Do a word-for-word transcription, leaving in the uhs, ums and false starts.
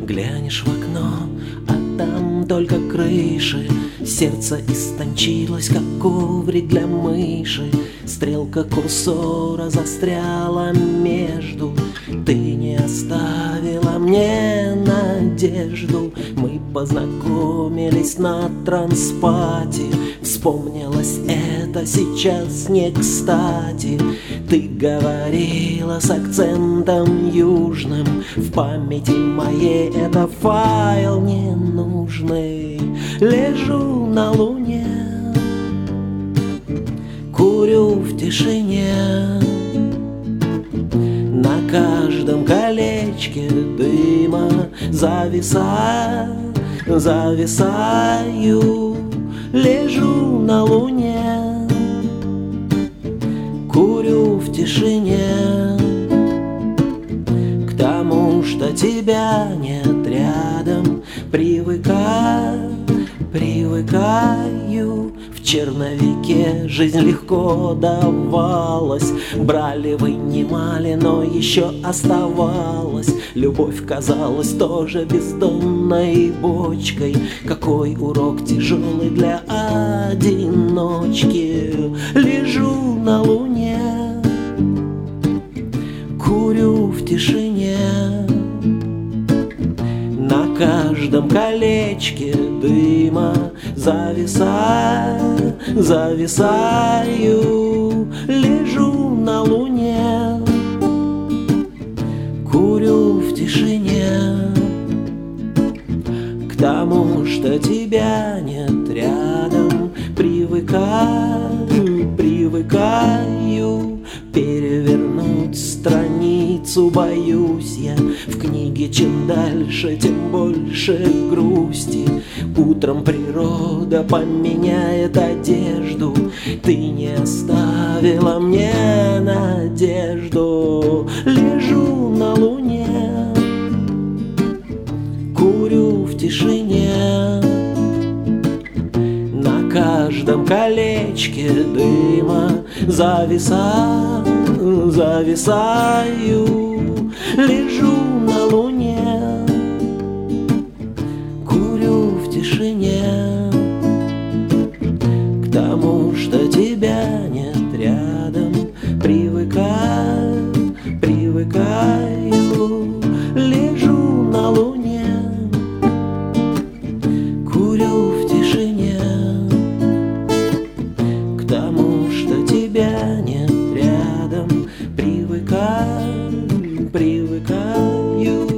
Глянешь в окно, а там только крыши. Сердце истончилось, как коврик для мыши. Стрелка курсора застряла между. Ты не оставила мне надежду. Мы познакомились на транспате. Вспомнилось это сейчас не кстати. Ты говорила с акцентом южным. В памяти моей это файл ненужный. Лежу на луне, курю в тишине. На каждом колечке дыма зависаю, зависаю. Лежу на луне, курю в тишине. К тому, что тебя нет рядом, привыкаю, привыкаю. В черновике жизнь легко давалась. Брали, вынимали, но еще оставалось. Любовь казалась тоже бездонной бочкой. Какой урок тяжелый для одиночки. Лежу на луне, курю в тишине. На каждом колечке дыма зависаю, зависаю. Лежу на луне, курю в тишине. К тому, что тебя нет рядом, привыкаю, привыкаю. Перевернуть страницу боюсь я. В книге чем дальше, тем больше грусти. Утром природа поменяет одежду. Ты не оставила мне надежду. Лежу на луне, курю в тишине. На каждом колечке дыма зависаю, зависаю. Лежу на луне, курю в тишине. К тому, что тебя нет рядом, привыкаю, привыкаю. Лежу на луне, курю в тишине. К тому, что тебя нет рядом, привыкаю, привыкаю.